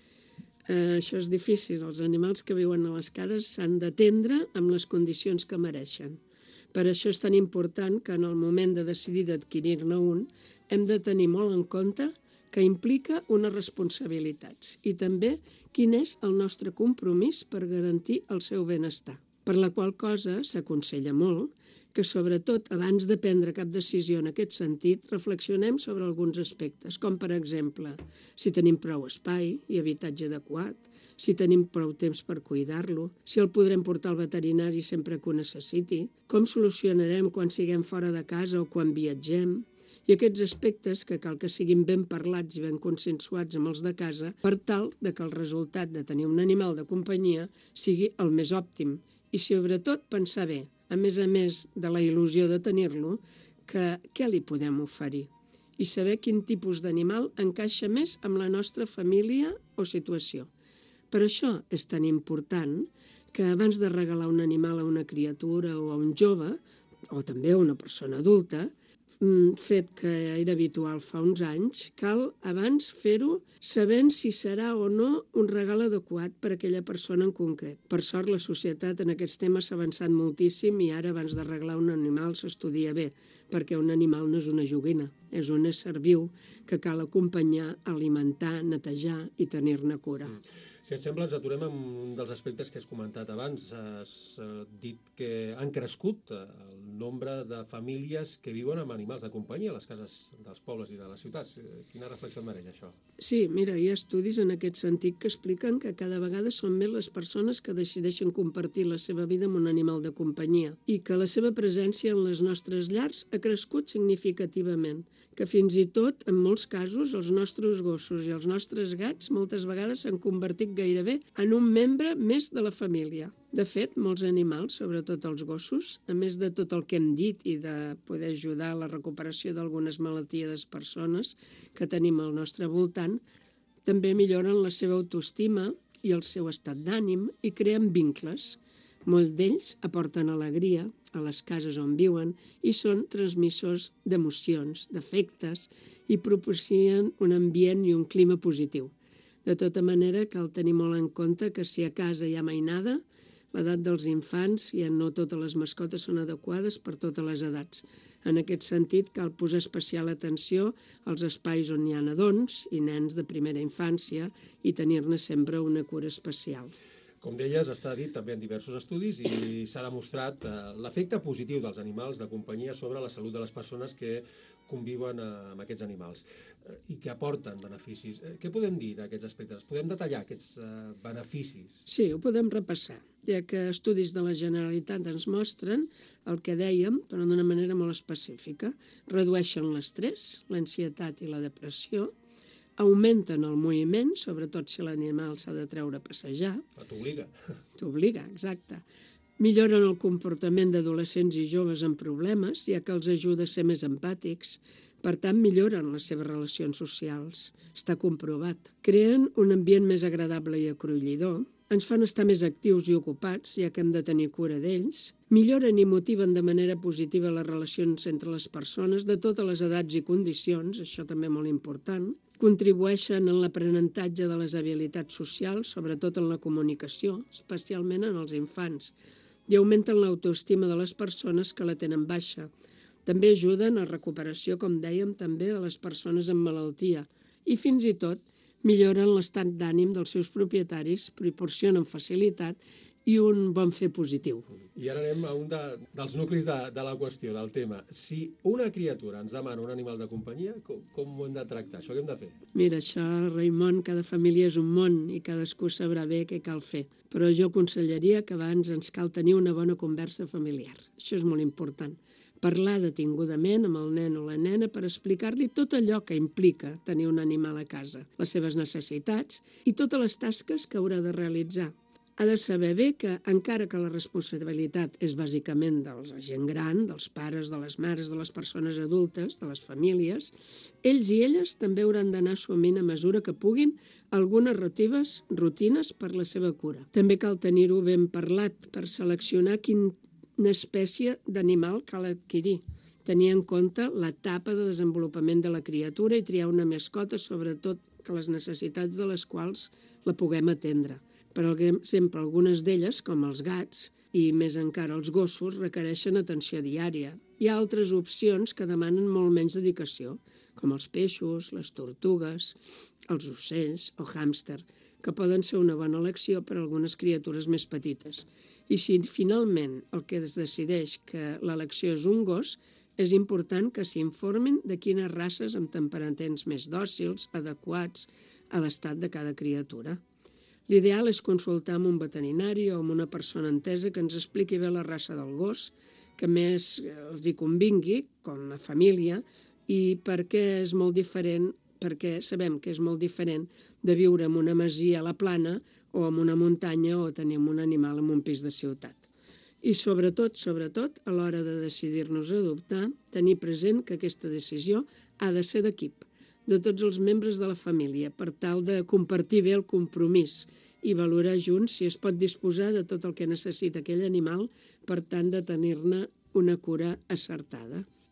Eh, això és difícil. Els animals que viuen a les cases s'han d'atendre amb les condicions que mereixen. Per això és tan important que en el moment de decidir d'adquirir-ne un hem de tenir molt en compte que implica unes responsabilitats i també quin és el nostre compromís per garantir el seu benestar. Per la qual cosa s'aconsella molt que, sobretot, abans de prendre cap decisió en aquest sentit, reflexionem sobre alguns aspectes, com, per exemple, si tenim prou espai i habitatge adequat, si tenim prou temps per cuidar-lo, si el podrem portar al veterinari sempre que ho necessiti, com solucionarem quan siguem fora de casa o quan viatgem, i aquests aspectes que cal que siguin ben parlats i ben consensuats amb els de casa per tal de que el resultat de tenir un animal de companyia sigui el més òptim i, sobretot, pensar bé, a més a més de la il·lusió de tenir-lo, que què li podem oferir i saber quin tipus d'animal encaixa més amb la nostra família o situació. Per això és tan important que abans de regalar un animal a una criatura o a un jove, o també a una persona adulta, fet que era habitual fa uns anys, cal abans fer-ho sabent si serà o no un regal adequat per a aquella persona en concret. Per sort, la societat en aquests temes s'ha avançat moltíssim i ara, abans d'arreglar un animal, s'estudia bé, perquè un animal no és una joguina, és un ésser viu que cal acompanyar, alimentar, netejar i tenir-ne cura. Mm. Si et sembla, ens aturem amb un dels aspectes que has comentat abans. Has uh, dit que han crescut uh, el nombre de famílies que viuen amb animals de companyia a les cases dels pobles i de les ciutats. Quina reflexió et mereix això? Sí, mira, hi ha estudis en aquest sentit que expliquen que cada vegada són més les persones que decideixen compartir la seva vida amb un animal de companyia i que la seva presència en les nostres llars ha crescut significativament, que fins i tot, en molts casos, els nostres gossos i els nostres gats moltes vegades s'han convertit gairebé en un membre més de la família. De fet, molts animals, sobretot els gossos, a més de tot el que hem dit i de poder ajudar a la recuperació d'algunes malalties de les persones que tenim al nostre voltant, també milloren la seva autoestima i el seu estat d'ànim i creen vincles. Molts d'ells aporten alegria a les cases on viuen i són transmissors d'emocions, d'afectes i proporcionen un ambient i un clima positiu. De tota manera, cal tenir molt en compte que si a casa hi ha mainada, l'edat dels infants i no totes les mascotes són adequades per totes les edats. En aquest sentit, cal posar especial atenció als espais on hi ha nadons i nens de primera infància i tenir-ne sempre una cura especial. Com deies, està dit també en diversos estudis i s'ha demostrat eh, l'efecte positiu dels animals de companyia sobre la salut de les persones que conviuen eh, amb aquests animals eh, i que aporten beneficis. Eh, què podem dir d'aquests aspectes? Podem detallar aquests eh, beneficis? Sí, ho podem repassar, ja que estudis de la Generalitat ens mostren el que dèiem, però d'una manera molt específica. Redueixen l'estrès, l'ansietat i la depressió, augmenten el moviment, sobretot si l'animal s'ha de treure a passejar. T'obliga. T'obliga, exacte. Milloren el comportament d'adolescents i joves amb problemes, ja que els ajuda a ser més empàtics. Per tant, milloren les seves relacions socials. Està comprovat. Creen un ambient més agradable i acollidor. Ens fan estar més actius i ocupats, ja que hem de tenir cura d'ells. Milloren i motiven de manera positiva les relacions entre les persones de totes les edats i condicions, això també molt important. Contribueixen en l'aprenentatge de les habilitats socials, sobretot en la comunicació, especialment en els infants, i augmenten l'autoestima de les persones que la tenen baixa. També ajuden a recuperació, com dèiem, també de les persones amb malaltia i fins i tot milloren l'estat d'ànim dels seus propietaris, proporcionen facilitat i un bon fer positiu. I ara anem a un de, dels nuclis de, de la qüestió, del tema. Si una criatura ens demana un animal de companyia, com, com ho hem de tractar? Això què hem de fer? Mira, això, Raimon, cada família és un món i cadascú sabrà bé què cal fer. Però jo aconsellaria que abans ens cal tenir una bona conversa familiar. Això és molt important. Parlar detingudament amb el nen o la nena per explicar-li tot allò que implica tenir un animal a casa, les seves necessitats i totes les tasques que haurà de realitzar. Ha de saber bé que, encara que la responsabilitat és bàsicament de la gent gran, dels pares, de les mares, de les persones adultes, de les famílies, ells i elles també hauran d'anar assumint a mesura que puguin algunes rutines, rutines per la seva cura. També cal tenir-ho ben parlat per seleccionar quina espècie d'animal cal adquirir, tenir en compte l'etapa de desenvolupament de la criatura i triar una mascota, sobretot que les necessitats de les quals la puguem atendre. Per exemple, algunes d'elles, com els gats i més encara els gossos, requereixen atenció diària. Hi ha altres opcions que demanen molt menys dedicació, com els peixos, les tortugues, els ocells o hàmster, que poden ser una bona elecció per a algunes criatures més petites. I si finalment el que es decideix que l'elecció és un gos, és important que s'informin de quines races amb temperaments més dòcils, adequats a l'estat de cada criatura. L'ideal és consultar amb un veterinari o amb una persona entesa que ens expliqui bé la raça del gos, que més els hi convingui, com a família, i perquè és molt diferent, perquè sabem que és molt diferent de viure en una masia a la plana o en una muntanya o tenir un animal en un pis de ciutat. I sobretot, sobretot, a l'hora de decidir-nos a adoptar, tenir present que aquesta decisió ha de ser d'equip, de tots els membres de la família, per tal de compartir bé el compromís i valorar junts si es pot disposar de tot el que necessita aquell animal per tant de tenir-ne una cura acertada.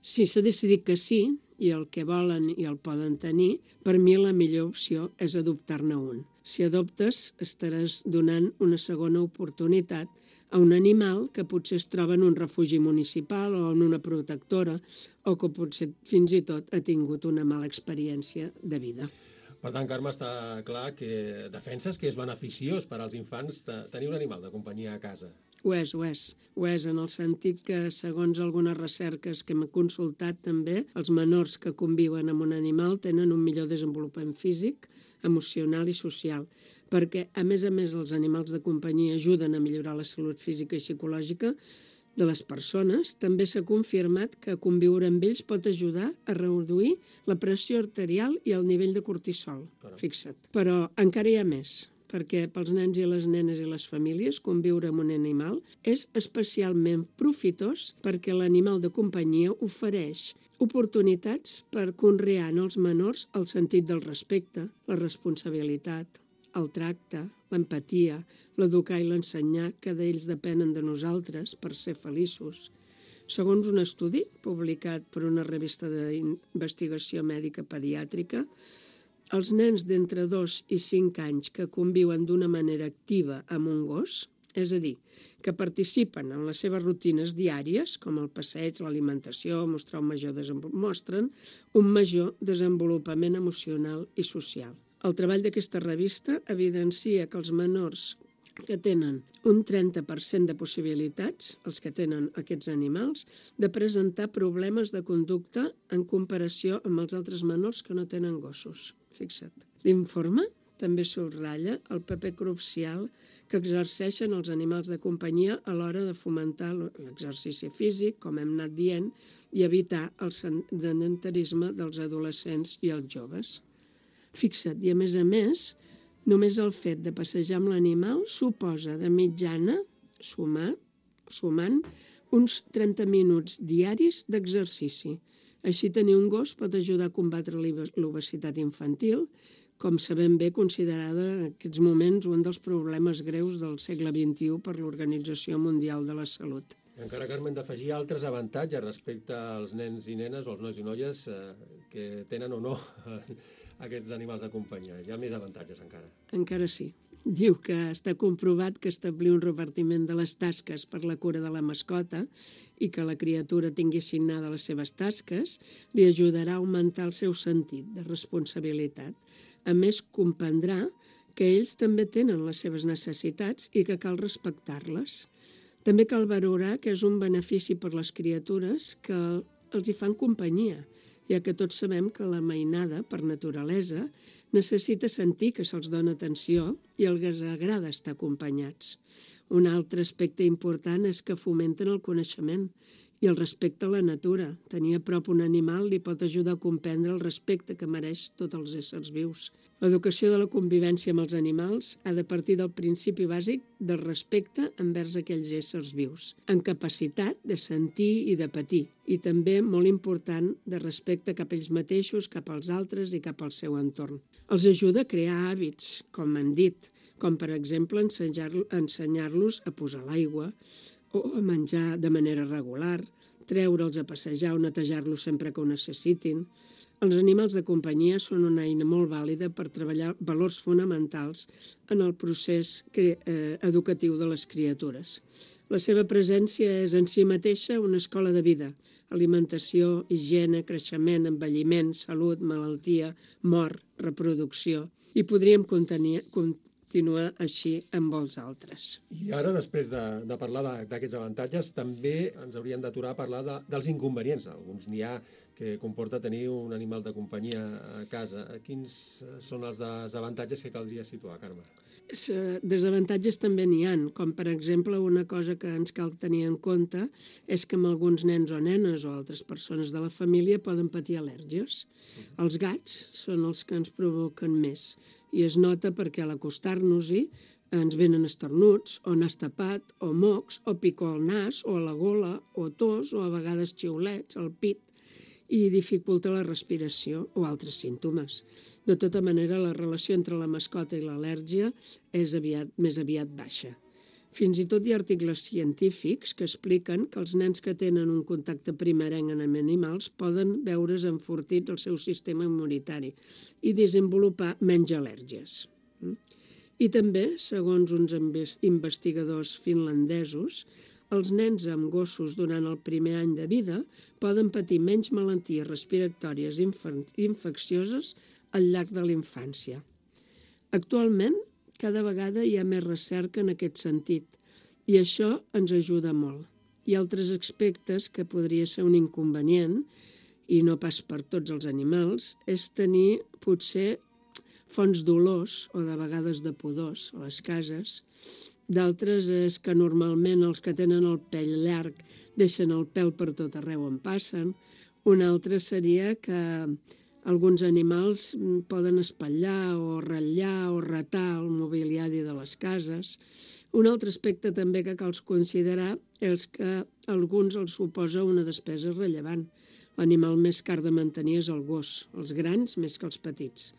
Si s'ha decidit que sí, i el que volen i el poden tenir, per mi la millor opció és adoptar-ne un. Si adoptes, estaràs donant una segona oportunitat a un animal que potser es troba en un refugi municipal o en una protectora o que potser fins i tot ha tingut una mala experiència de vida. Per tant, Carme, està clar que defenses que és beneficiós per als infants tenir un animal de companyia a casa. Ho és, ho és. Ho és en el sentit que, segons algunes recerques que hem consultat també, els menors que conviuen amb un animal tenen un millor desenvolupament físic, emocional i social, perquè, a més a més, els animals de companyia ajuden a millorar la salut física i psicològica de les persones. També s'ha confirmat que conviure amb ells pot ajudar a reduir la pressió arterial i el nivell de cortisol. Fixa't. Però encara hi ha més, perquè pels nens i les nenes i les famílies conviure amb un animal és especialment profitós perquè l'animal de companyia ofereix oportunitats per conrear en els menors el sentit del respecte, la responsabilitat, el tracte, l'empatia, l'educar i l'ensenyar, que d'ells depenen de nosaltres per ser feliços. Segons un estudi publicat per una revista d'investigació mèdica pediàtrica, els nens d'entre dos i cinc anys que conviuen d'una manera activa amb un gos, és a dir, que participen en les seves rutines diàries, com el passeig, l'alimentació, mostrar un major mostren un major desenvolupament emocional i social. El treball d'aquesta revista evidencia que els menors que tenen un trenta per cent de possibilitats, els que tenen aquests animals, de presentar problemes de conducta en comparació amb els altres menors que no tenen gossos. Fixa't. L'informe també subratlla el paper crucial que exerceixen els animals de companyia a l'hora de fomentar l'exercici físic, com hem anat dient, i evitar el sedentarisme dels adolescents i els joves. Fixa't, i a més a més, només el fet de passejar amb l'animal suposa de mitjana, sumar, sumant, uns trenta minuts diaris d'exercici. Així, tenir un gos pot ajudar a combatre l'obesitat infantil, com sabem bé, considerada en aquests moments un dels problemes greus del segle vint-i-u per l'Organització Mundial de la Salut. Encara, Carme, hem d'afegir altres avantatges respecte als nens i nenes o als nois i noies eh, que tenen o no aquests animals de companyia. Hi ha més avantatges encara. Encara sí. Diu que està comprovat que establir un repartiment de les tasques per la cura de la mascota i que la criatura tingui assignada les seves tasques li ajudarà a augmentar el seu sentit de responsabilitat. A més, comprendrà que ells també tenen les seves necessitats i que cal respectar-les. També cal valorar que és un benefici per les criatures que els hi fan companyia, ja que tots sabem que la mainada, per naturalesa, necessita sentir que se'ls dona atenció i els agrada estar acompanyats. Un altre aspecte important és que fomenten el coneixement i el respecte a la natura. Tenir a prop un animal li pot ajudar a comprendre el respecte que mereix tots els éssers vius. L'educació de la convivència amb els animals ha de partir del principi bàsic del respecte envers aquells éssers vius, amb capacitat de sentir i de patir, i també, molt important, de respecte cap a ells mateixos, cap als altres i cap al seu entorn. Els ajuda a crear hàbits, com han dit, com per exemple ensenyar-los a posar l'aigua o a menjar de manera regular, treure'ls a passejar o netejar-los sempre que ho necessitin. Els animals de companyia són una eina molt vàlida per treballar valors fonamentals en el procés educatiu de les criatures. La seva presència és en si mateixa una escola de vida: alimentació, higiene, creixement, envelliment, salut, malaltia, mort, reproducció. I podríem continuar així amb molts altres. I ara, després de, de parlar d'aquests avantatges, també ens hauríem d'aturar a parlar de, dels inconvenients. Alguns n'hi ha que comporta tenir un animal de companyia a casa. Quins són els desavantatges que caldria situar, Carme? Desavantatges també n'hi ha, com per exemple una cosa que ens cal tenir en compte és que amb alguns nens o nenes o altres persones de la família poden patir al·lèrgies. Els gats són els que ens provoquen més i es nota perquè a l'acostar-nos-hi ens venen estornuts o nas tapat o mocs o picor al nas o a la gola o tos o a vegades xiulets al pit i dificulta la respiració o altres símptomes. De tota manera, la relació entre la mascota i l'al·lèrgia és aviat, més aviat baixa. Fins i tot hi ha articles científics que expliquen que els nens que tenen un contacte primerenc amb animals poden veure's enfortit el seu sistema immunitari i desenvolupar menys al·lèrgies. I també, segons uns investigadors finlandesos, els nens amb gossos durant el primer any de vida poden patir menys malalties respiratòries infeccioses al llarg de la infància. Actualment, cada vegada hi ha més recerca en aquest sentit i això ens ajuda molt. Hi ha altres aspectes que podria ser un inconvenient, i no pas per tots els animals, és tenir potser fonts d'olors o de vegades de pudors a les cases. D'altres és que normalment els que tenen el pell llarg deixen el pèl per tot arreu on passen. Un altre seria que alguns animals poden espatllar o ratllar o ratar el mobiliari de les cases. Un altre aspecte també que cal considerar és que a alguns els suposa una despesa rellevant. L'animal més car de mantenir és el gos, els grans més que els petits,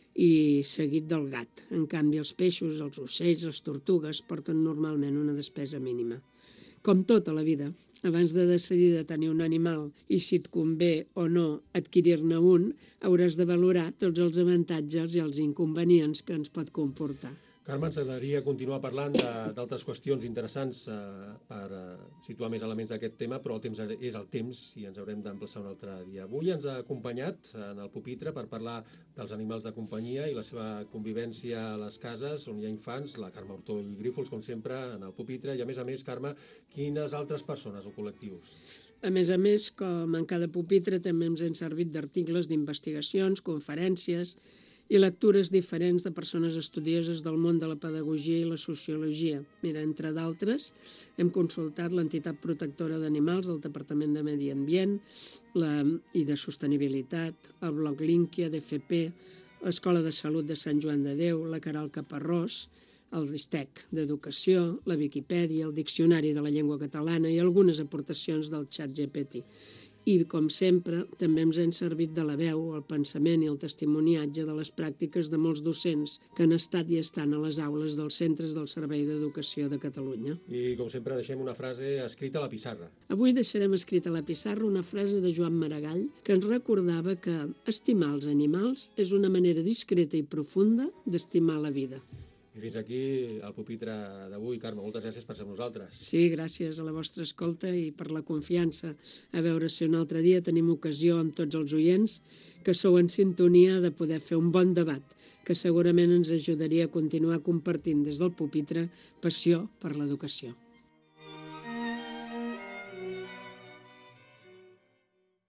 i seguit del gat. En canvi, els peixos, els ocells, les tortugues porten normalment una despesa mínima. Com tot a la vida, abans de decidir de tenir un animal i si et convé o no adquirir-ne un, hauràs de valorar tots els avantatges i els inconvenients que ens pot comportar. Carme, ens agradaria continuar parlant d'altres qüestions interessants eh, per eh, situar més elements d'aquest tema, però el temps és el temps i ens haurem d'emplaçar un altre dia. Avui ens ha acompanyat en el pupitre per parlar dels animals de companyia i la seva convivència a les cases on hi ha infants, la Carme Hurtó i Grífols, com sempre, en el pupitre. I a més a més, Carme, quines altres persones o col·lectius? A més a més, com en cada pupitre, també ens hem servit d'articles d'investigacions, conferències i lectures diferents de persones estudioses del món de la pedagogia i la sociologia. Mira, entre d'altres, hem consultat l'entitat protectora d'animals del Departament de Medi Ambient la, i de Sostenibilitat, el blog Linkia d'F P, l'Escola de Salut de Sant Joan de Déu, la Caral Caparrós, el Distec d'Educació, la Viquipèdia, el Diccionari de la Llengua Catalana i algunes aportacions del xat G P T. I, com sempre, també ens hem servit de la veu, el pensament i el testimoniatge de les pràctiques de molts docents que han estat i estan a les aules dels centres del Servei d'Educació de Catalunya. I, com sempre, deixem una frase escrita a la pissarra. Avui deixarem escrita a la pissarra una frase de Joan Maragall que ens recordava que estimar els animals és una manera discreta i profunda d'estimar la vida. I fins aquí el pupitre d'avui. Carme, moltes gràcies per ser amb nosaltres. Sí, gràcies a la vostra escolta i per la confiança. A veure si un altre dia tenim ocasió amb tots els oients que sou en sintonia de poder fer un bon debat, que segurament ens ajudaria a continuar compartint des del pupitre passió per l'educació.